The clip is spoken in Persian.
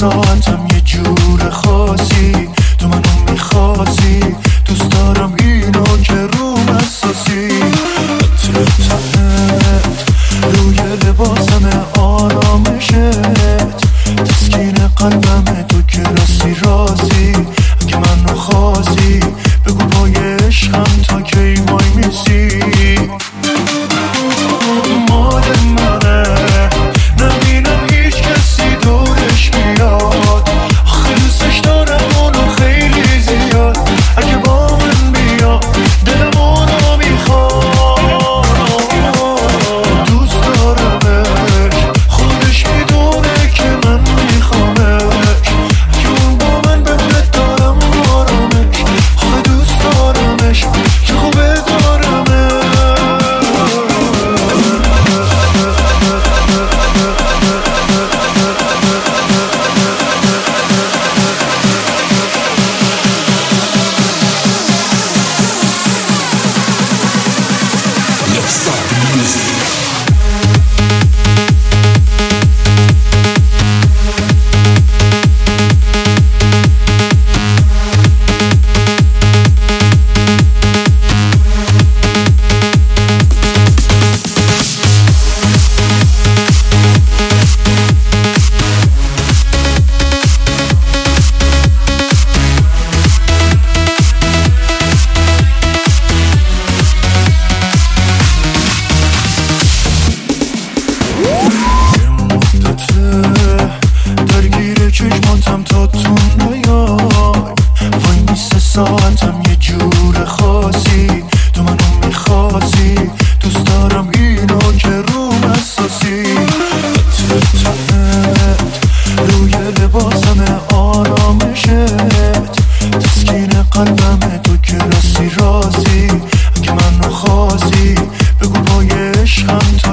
ساعتم یه جور خاصی تو منو میخواستی، دوست دارم اینو که روم اساسی. عطر تنت روی لباسم آرامشت، تسکین قلبم تو که راستی راستی. اگه منو خواستی بگو پای عشقم تا کی وای میسی. مال منه نبینم هیچ کسی دورش بیاد، آخه دوستش دارم اونو خیلی زیاد. اگه با من بیاد دلم اونو میخواد، دوست دارمش خودش میدونه که من میخوامش. اگه اون با من بمونه دارم آرامش، آخه دوست دارمش که خوبه دارمش. Let's start the music. چشماتم تا تو نیای، وای میسه ساعتم یه جور خاصی تو منو میخواستی، دوست دارم اینو که روم اساسی. عطر تنت روی لباسم آرامشت، تسکین قلبم تو که راستی راستی. اگه منو خواستی بگو پای عشقم تا